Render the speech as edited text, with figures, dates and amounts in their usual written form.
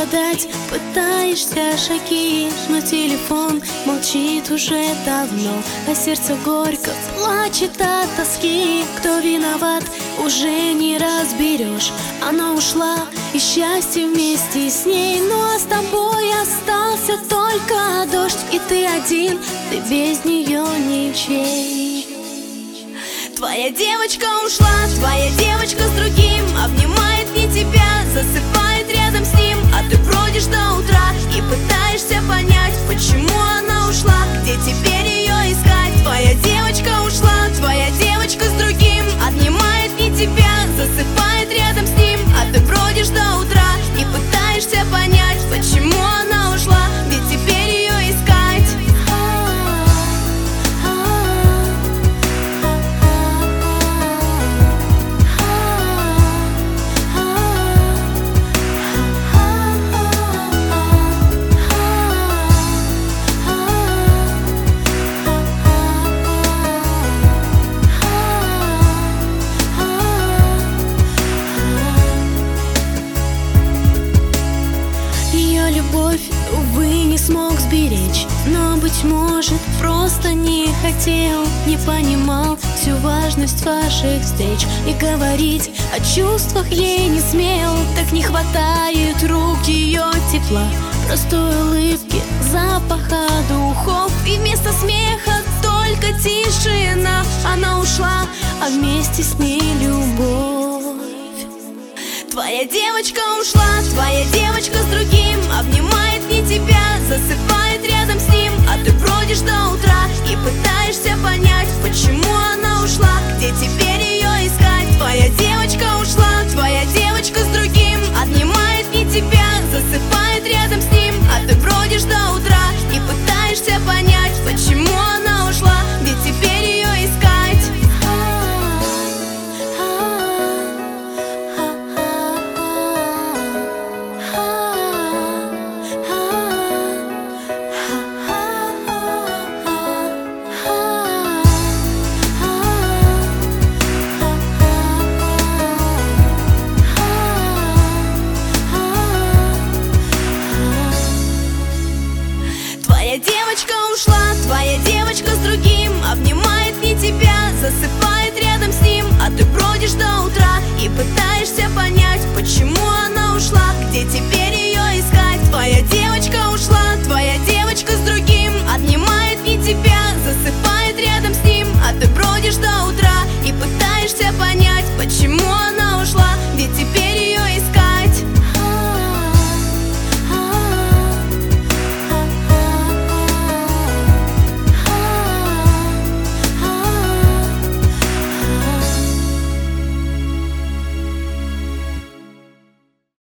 передать пытаешься шаги, но телефон молчит уже давно, а сердце горько плачет от тоски. Кто виноват, уже не разберешь. Она ушла, и счастье вместе с ней. Ну а с тобой остался только дождь, и ты один, ты без нее ничей. Твоя девочка ушла, твоя девочка с другим, обнимает не тебя, засыпает рядом с ним. А ты бродишь до утра и пытаешься понять, почему она ушла, где теперь ее искать. Твоя девочка ушла, твоя девочка с другим, обнимает не тебя, засыпает рядом с ним. А ты бродишь до утра и пытаешься понять, почему она ушла, где теперь ее искать. Любовь, увы, не смог сберечь, но, быть может, просто не хотел, не понимал всю важность ваших встреч, и говорить о чувствах ей не смел. Так не хватает рук ее тепла, простой улыбки, запаха духов, и вместо смеха только тишина. Она ушла, а вместе с ней любовь. Твоя девочка ушла, твоя девочка с другим, обнимает не тебя, засыпает рядом с ним. А ты бродишь до утра и пытаешься понять, почему она ушла, где теперь ее искать. Твоя девочка ушла, твоя девочка с другим, обнимает не тебя, засыпает рядом с ним. А ты бродишь до утра и пытаешься понять, почему она ушла, где теперь ее искать. Твоя девочка ушла, твоя девочка с другим, обнимает не тебя, засыпает рядом с ним. А ты бродишь до утра и пытаешься